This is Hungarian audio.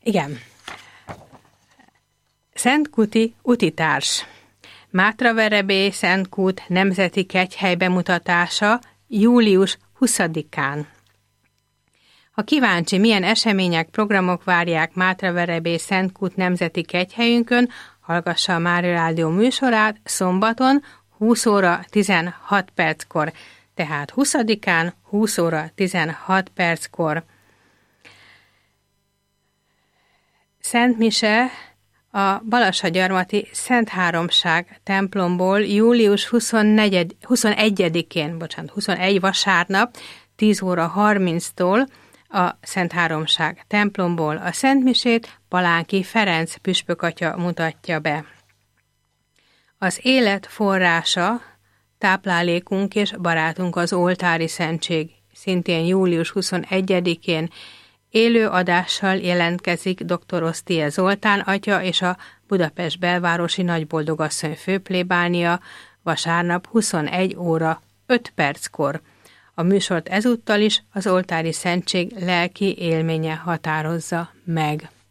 Igen. Szentkúti utitárs. Mátraverebély Szentkút nemzeti kegyhely bemutatása július 20-án. Ha kíváncsi, milyen események, programok várják Mátraverebély Szentkút nemzeti kegyhelyünkön, hallgassa a Mária Rádió műsorát szombaton 20 óra 16 perckor, tehát 20-án 20 óra 16 perckor. Szent mise a Balassagyarmati Szent Háromság templomból július 21 vasárnap 10 óra 30-tól a Szent Háromság templomból. A Szent Misét Palánki Ferenc püspökatya mutatja be. Az élet forrása, táplálékunk és barátunk az oltári szentség. Szintén július 21-én élő adással jelentkezik dr. Osztie Zoltán atya és a Budapest belvárosi Nagyboldogasszony főplébánia vasárnap 21 óra 5 perckor. A műsort ezúttal is az oltári szentség lelki élménye határozza meg.